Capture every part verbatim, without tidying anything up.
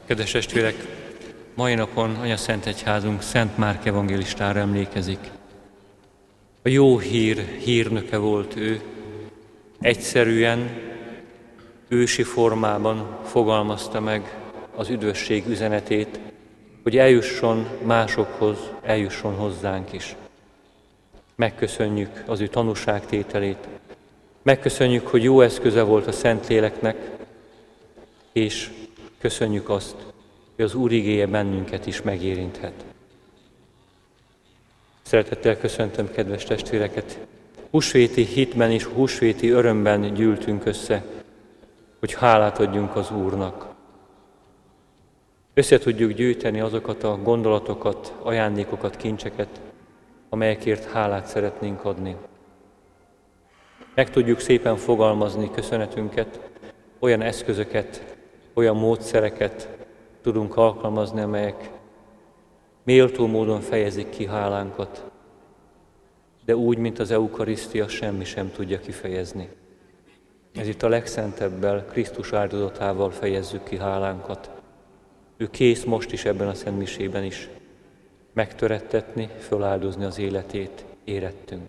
Kedves testvérek, mai napon Anyaszentegyházunk Szent Márk evangélistára emlékezik. A jó hír hírnöke volt ő, egyszerűen, ősi formában fogalmazta meg az üdvösség üzenetét, hogy eljusson másokhoz, eljusson hozzánk is. Megköszönjük az ő tanúságtételét, megköszönjük, hogy jó eszköze volt a Szentléleknek, és köszönjük azt, hogy az Úr igéje bennünket is megérinthet. Szeretettel köszöntöm kedves testvéreket! Húsvéti hitben és húsvéti örömben gyűltünk össze, hogy hálát adjunk az Úrnak. Össze tudjuk gyűjteni azokat a gondolatokat, ajándékokat, kincseket, amelyekért hálát szeretnénk adni. Meg tudjuk szépen fogalmazni köszönetünket, olyan eszközöket, olyan módszereket tudunk alkalmazni, amelyek méltó módon fejezik ki hálánkat, de úgy, mint az eukarisztia, semmi sem tudja kifejezni. Ez itt a legszentebbel, Krisztus áldozatával fejezzük ki hálánkat. Ő kész most is ebben a szentmisében is megtörettetni, föláldozni az életét, érettünk.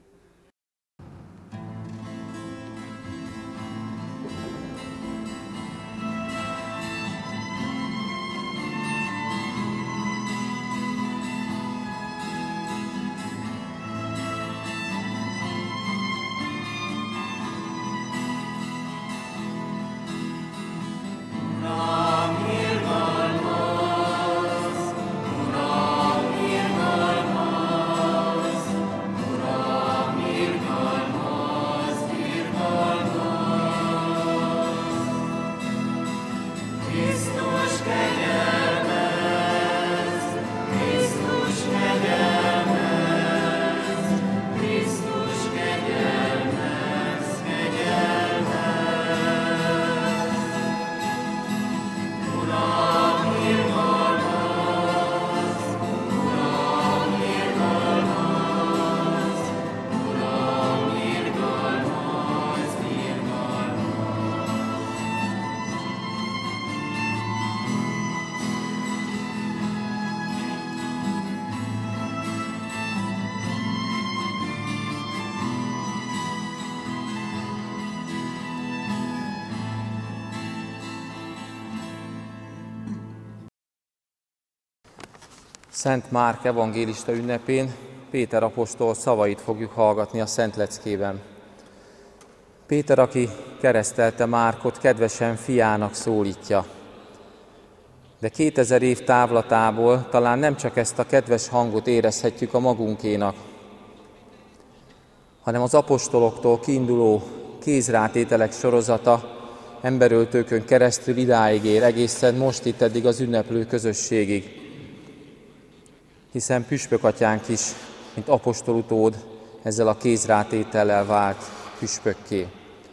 Szent Márk evangélista ünnepén Péter apostol szavait fogjuk hallgatni a Szent Leckében. Péter, aki keresztelte Márkot, kedvesen fiának szólítja. De kétezer év távlatából talán nem csak ezt a kedves hangot érezhetjük a magunkénak, hanem az apostoloktól kiinduló kézrátételek sorozata emberöltőkön keresztül idáig ér, egészen most itt eddig az ünneplő közösségig. Hiszen püspökatyánk is, mint apostolutód, ezzel a kézrátétellel vált püspökké.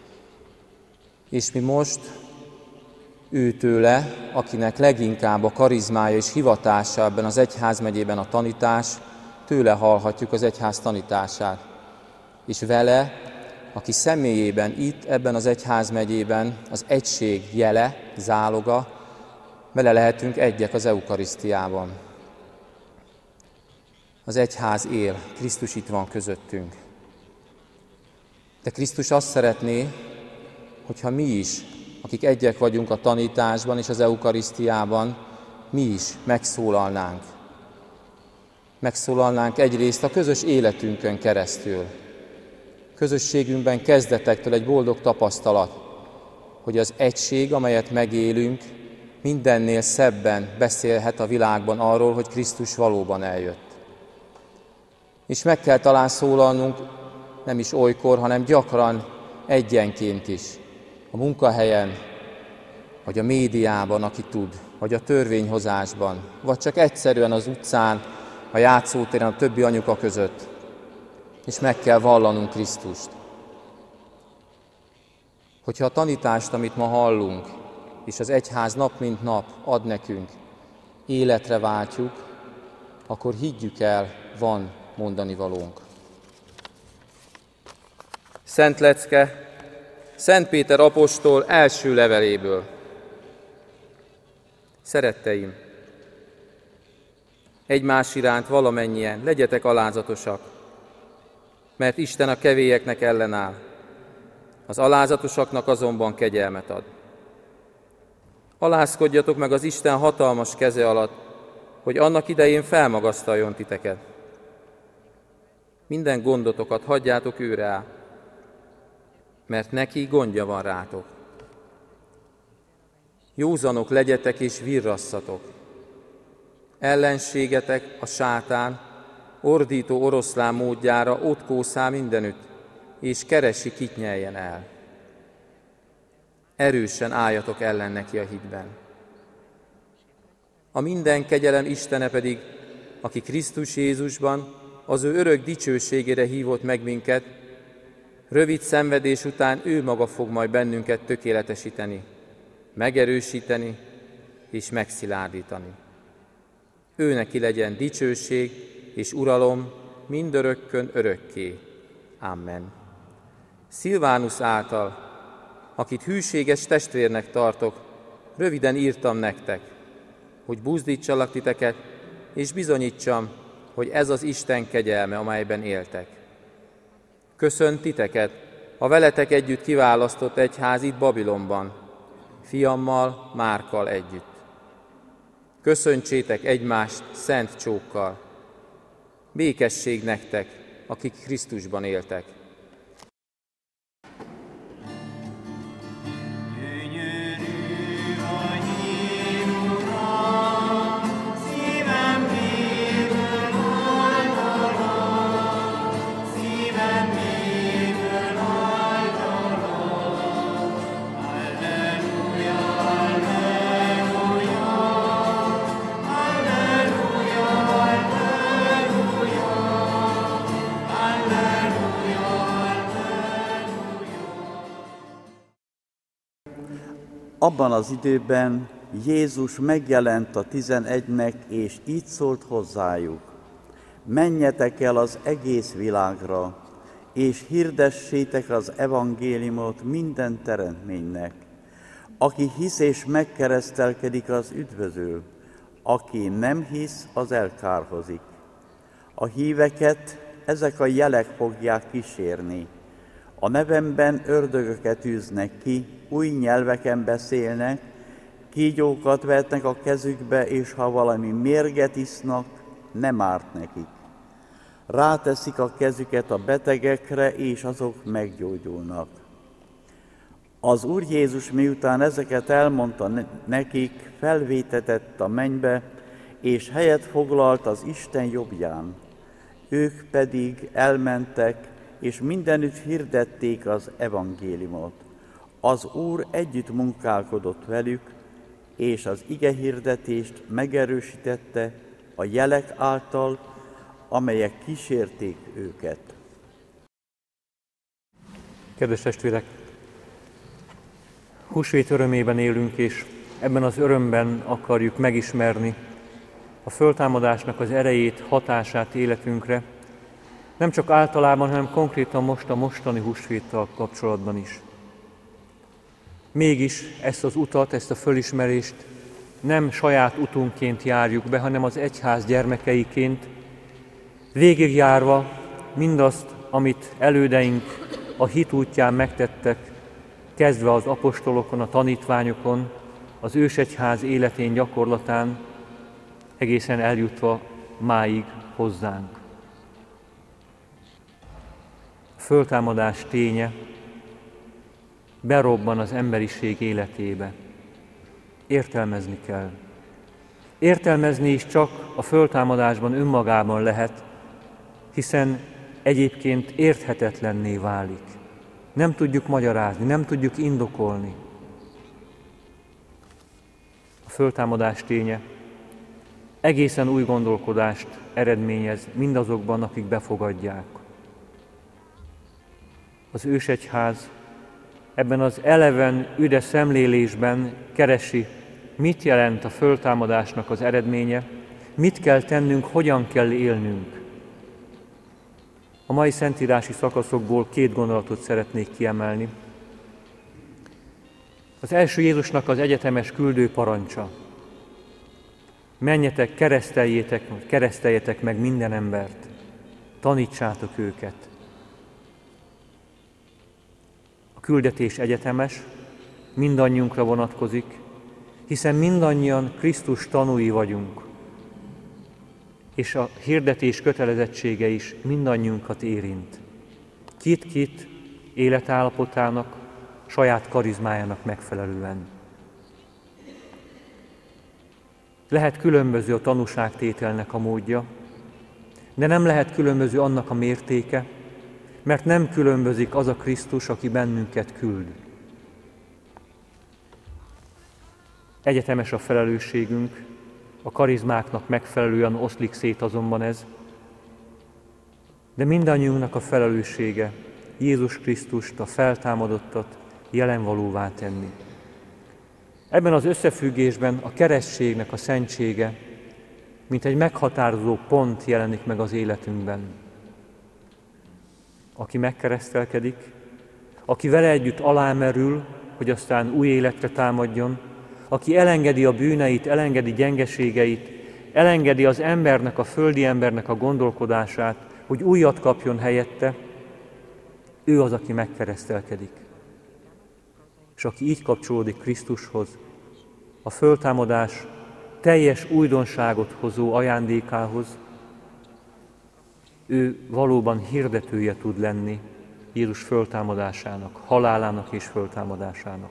És mi most őtőle, akinek leginkább a karizmája és hivatása ebben az egyházmegyében a tanítás, tőle hallhatjuk az egyház tanítását. És vele, aki személyében itt, ebben az egyházmegyében az egység jele, záloga, vele lehetünk egyek az eukarisztiában. Az egyház él, Krisztus itt van közöttünk. De Krisztus azt szeretné, hogyha mi is, akik egyek vagyunk a tanításban és az eukarisztiában, mi is megszólalnánk. Megszólalnánk egyrészt a közös életünkön keresztül. Közösségünkben kezdetektől egy boldog tapasztalat, hogy az egység, amelyet megélünk, mindennél szebben beszélhet a világban arról, hogy Krisztus valóban eljött. És meg kell talán szólalnunk nem is olykor, hanem gyakran egyenként is. A munkahelyen, vagy a médiában, aki tud, vagy a törvényhozásban, vagy csak egyszerűen az utcán, a játszótéren, a többi anyuka között. És meg kell vallanunk Krisztust. Hogyha a tanítást, amit ma hallunk, és az egyház nap mint nap ad nekünk, életre váltjuk, akkor higgyük el, van mondani valónk. Szent lecke Szent Péter apostol első leveléből. Szeretteim, egymás iránt valamennyien legyetek alázatosak, mert Isten a kevélyeknek ellenáll, az alázatosaknak azonban kegyelmet ad. Alázkodjatok meg az Isten hatalmas keze alatt, hogy annak idején felmagasztaljon titeket. Minden gondotokat hagyjátok ő rá, mert neki gondja van rátok. Józanok legyetek és virrasszatok. Ellenségetek, a sátán, ordító oroszlán módjára ott kószál mindenütt, és keresi, kit nyeljen el. Erősen álljatok ellen neki a hitben. A minden kegyelem Istene pedig, aki Krisztus Jézusban az ő örök dicsőségére hívott meg minket, rövid szenvedés után ő maga fog majd bennünket tökéletesíteni, megerősíteni és megszilárdítani. Ő neki legyen dicsőség és uralom mindörökkön örökké. Amen. Szilvánusz által, akit hűséges testvérnek tartok, röviden írtam nektek, hogy buzdítsalak titeket, és bizonyítsam, hogy ez az Isten kegyelme, amelyben éltek. Köszönt titeket a veletek együtt kiválasztott egyház itt Babilonban, fiammal, Márkkal együtt. Köszöntsétek egymást szent csókkal. Békesség nektek, akik Krisztusban éltek. Abban az időben Jézus megjelent a tizenegynek, és így szólt hozzájuk: menjetek el az egész világra, és hirdessétek az evangéliumot minden teremtménynek. Aki hisz és megkeresztelkedik, az üdvözül, aki nem hisz, az elkárhozik. A híveket ezek a jelek fogják kísérni. A nevemben ördögöket űznek ki, új nyelveken beszélnek, kígyókat vetnek a kezükbe, és ha valami mérget isznak, nem árt nekik. Ráteszik a kezüket a betegekre, és azok meggyógyulnak. Az Úr Jézus miután ezeket elmondta nekik, felvétetett a mennybe, és helyet foglalt az Isten jobbján. Ők pedig elmentek, és mindenütt hirdették az evangéliumot. Az Úr együtt munkálkodott velük, és az igehirdetést megerősítette a jelek által, amelyek kísérték őket. Kedves testvérek! Húsvét örömében élünk, és ebben az örömben akarjuk megismerni a föltámadásnak az erejét, hatását életünkre, nem csak általában, hanem konkrétan most a mostani húsvéttal kapcsolatban is. Mégis ezt az utat, ezt a fölismerést nem saját utunként járjuk be, hanem az egyház gyermekeiként, végigjárva mindazt, amit elődeink a hit útján megtettek, kezdve az apostolokon, a tanítványokon, az ősegyház életén, gyakorlatán, egészen eljutva máig hozzánk. A föltámadás ténye berobban az emberiség életébe. Értelmezni kell. Értelmezni is csak a föltámadásban önmagában lehet, hiszen egyébként érthetetlenné válik. Nem tudjuk magyarázni, nem tudjuk indokolni. A föltámadás ténye egészen új gondolkodást eredményez mindazokban, akik befogadják. Az ősegyház ebben az eleven, üde szemlélésben keresi, mit jelent a föltámadásnak az eredménye, mit kell tennünk, hogyan kell élnünk. A mai szentírási szakaszokból két gondolatot szeretnék kiemelni. Az első Jézusnak az egyetemes küldő parancsa. Menjetek, kereszteljétek, kereszteljetek meg minden embert, tanítsátok őket. A küldetés egyetemes, mindannyiunkra vonatkozik, hiszen mindannyian Krisztus tanúi vagyunk, és a hirdetés kötelezettsége is mindannyiunkat érint. Kit-kit életállapotának, saját karizmájának megfelelően. Lehet különböző a tanúságtételnek a módja, de nem lehet különböző annak a mértéke, mert nem különbözik az a Krisztus, aki bennünket küld. Egyetemes a felelősségünk, a karizmáknak megfelelően oszlik szét azonban ez, de mindannyiunknak a felelőssége Jézus Krisztust, a feltámadottat jelenvalóvá tenni. Ebben az összefüggésben a keresztségnek a szentsége, mint egy meghatározó pont jelenik meg az életünkben. Aki megkeresztelkedik, aki vele együtt alámerül, hogy aztán új életre támadjon, aki elengedi a bűneit, elengedi gyengeségeit, elengedi az embernek, a földi embernek a gondolkodását, hogy újat kapjon helyette, ő az, aki megkeresztelkedik. És aki így kapcsolódik Krisztushoz, a föltámadás teljes újdonságot hozó ajándékához, ő valóban hirdetője tud lenni Jézus föltámadásának, halálának és föltámadásának.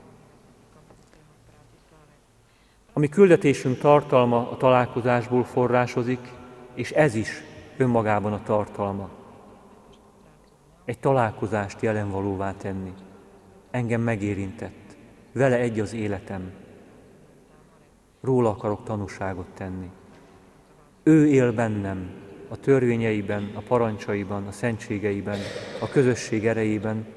A mi küldetésünk tartalma a találkozásból forrásozik, és ez is önmagában a tartalma. Egy találkozást jelenvalóvá tenni. Engem megérintett, vele egy az életem. Róla akarok tanúságot tenni. Ő él bennem, a törvényeiben, a parancsaiban, a szentségeiben, a közösség erejében.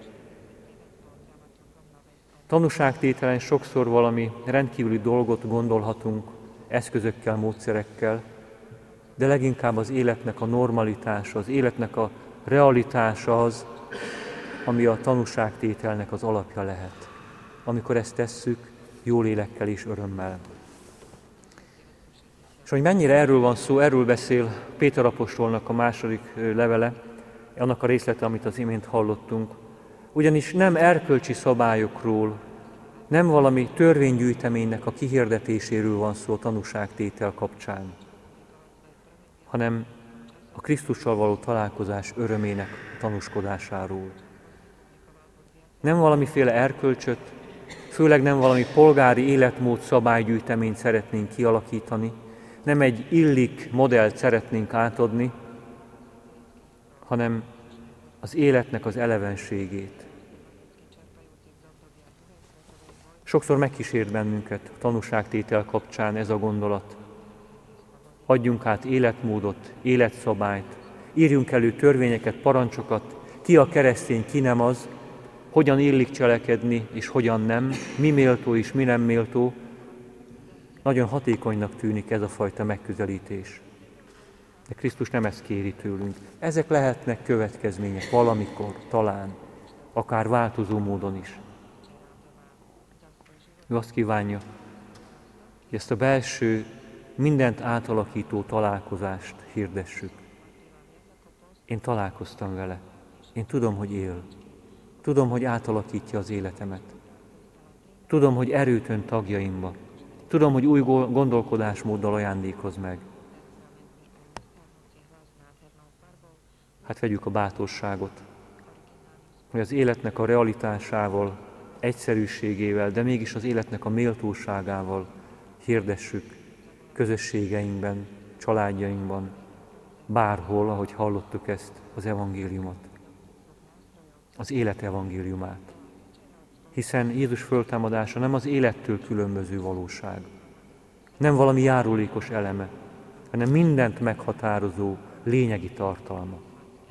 Tanúságtételen sokszor valami rendkívüli dolgot gondolhatunk eszközökkel, módszerekkel, de leginkább az életnek a normalitása, az életnek a realitása az, ami a tanúságtételnek az alapja lehet. Amikor ezt tesszük, jó lélekkel és örömmel. És hogy mennyire erről van szó, erről beszél Péter apostolnak a második levele, annak a részlete, amit az imént hallottunk. Ugyanis nem erkölcsi szabályokról, nem valami törvénygyűjteménynek a kihirdetéséről van szó a tanúságtétel kapcsán, hanem a Krisztussal való találkozás örömének tanúskodásáról. Nem valamiféle erkölcsöt, főleg nem valami polgári életmód szabálygyűjteményt szeretnénk kialakítani, nem egy illik modellt szeretnénk átadni, hanem az életnek az elevenségét. Sokszor megkísért bennünket a tanúságtétel kapcsán ez a gondolat. Adjunk át életmódot, életszabályt, írjunk elő törvényeket, parancsokat, ki a keresztény, ki nem az, hogyan illik cselekedni és hogyan nem, mi méltó és mi nem méltó. Nagyon hatékonynak tűnik ez a fajta megközelítés. De Krisztus nem ezt kéri tőlünk. Ezek lehetnek következmények valamikor, talán, akár változó módon is. Ő azt kívánja, hogy ezt a belső, mindent átalakító találkozást hirdessük. Én találkoztam vele. Én tudom, hogy él. Tudom, hogy átalakítja az életemet. Tudom, hogy erőt önt tagjaimba. Tudom, hogy új gondolkodásmóddal ajándékoz meg. Hát vegyük a bátorságot, hogy az életnek a realitásával, egyszerűségével, de mégis az életnek a méltóságával hirdessük közösségeinkben, családjainkban, bárhol, ahogy hallottuk ezt, az evangéliumot, az élet evangéliumát. Hiszen Jézus föltámadása nem az élettől különböző valóság, nem valami járulékos eleme, hanem mindent meghatározó lényegi tartalma.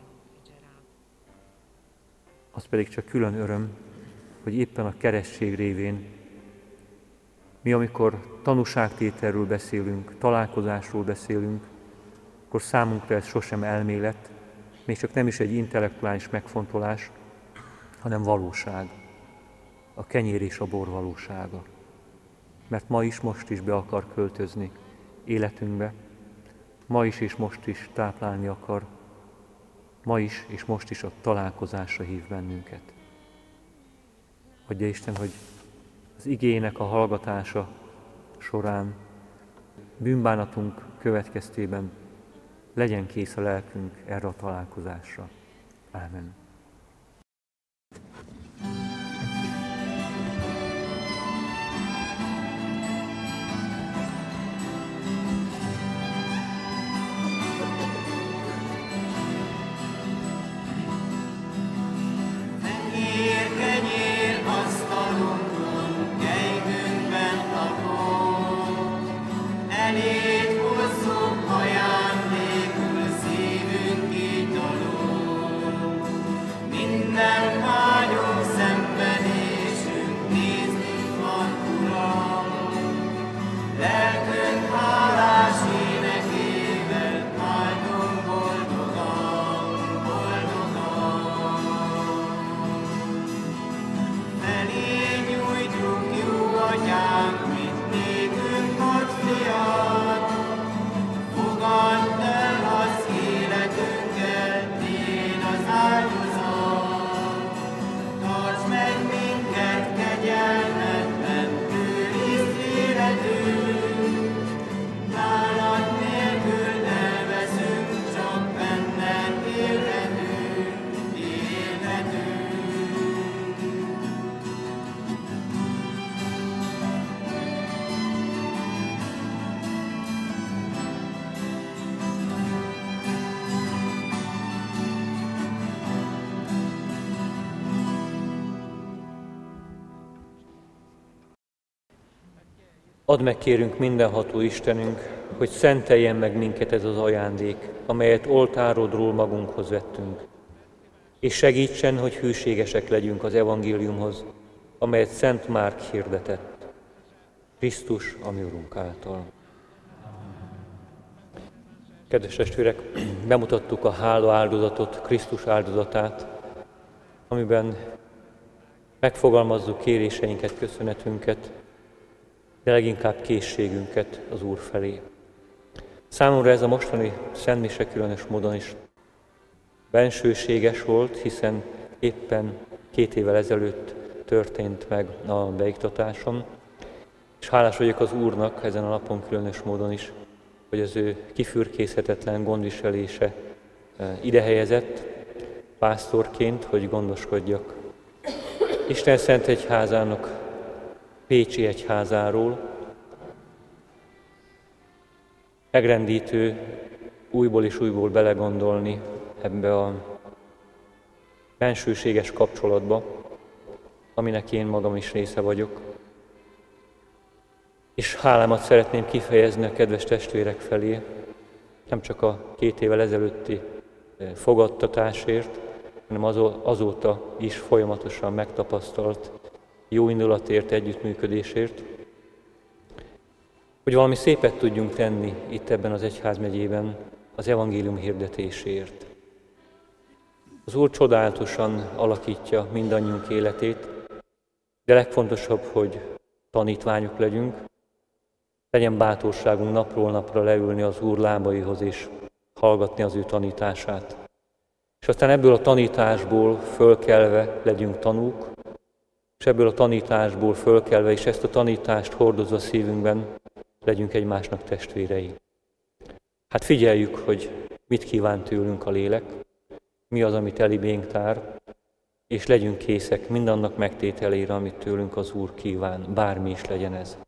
Az pedig csak külön öröm, hogy éppen a keresztség révén mi, amikor tanúságtételről beszélünk, találkozásról beszélünk, akkor számunkra ez sosem elmélet, még csak nem is egy intellektuális megfontolás, hanem valóság, a kenyér és a bor valósága. Mert ma is, most is be akar költözni életünkbe, ma is és most is táplálni akar, ma is és most is a találkozásra hív bennünket. Adja Isten, hogy az igének a hallgatása során bűnbánatunk következtében legyen kész a lelkünk erre a találkozásra. Ámen. Add meg, kérünk, mindenható Istenünk, hogy szenteljen meg minket ez az ajándék, amelyet oltárodról magunkhoz vettünk, és segítsen, hogy hűségesek legyünk az evangéliumhoz, amelyet Szent Márk hirdetett, Krisztus, a mi Urunk által. Kedves testvérek, bemutattuk a hála áldozatot, Krisztus áldozatát, amiben megfogalmazzuk kéréseinket, köszönetünket, de leginkább készségünket az Úr felé. Számomra ez a mostani szentmise különös módon is bensőséges volt, hiszen éppen két évvel ezelőtt történt meg a beiktatásom, és hálás vagyok az Úrnak ezen a napon különös módon is, hogy az ő kifürkészhetetlen gondviselése ide helyezett pásztorként, hogy gondoskodjak Isten Szent Egyházának, Pécsi Egyházáról. Megrendítő újból és újból belegondolni ebbe a bensőséges kapcsolatba, aminek én magam is része vagyok. És hálámat szeretném kifejezni a kedves testvérek felé, nem csak a két évvel ezelőtti fogadtatásért, hanem azóta is folyamatosan megtapasztalt jó indulatért, együttműködésért, hogy valami szépet tudjunk tenni itt ebben az egyházmegyében az evangélium hirdetésért. Az Úr csodálatosan alakítja mindannyiunk életét, de legfontosabb, hogy tanítványok legyünk, legyen bátorságunk napról napra leülni az Úr lábaihoz és hallgatni az ő tanítását. És aztán ebből a tanításból fölkelve legyünk tanúk, és ebből a tanításból fölkelve, és ezt a tanítást hordozva szívünkben legyünk egymásnak testvérei. Hát figyeljük, hogy mit kíván tőlünk a lélek, mi az, amit elibénk tár, és legyünk készek mindannak megtételére, amit tőlünk az Úr kíván, bármi is legyen ez.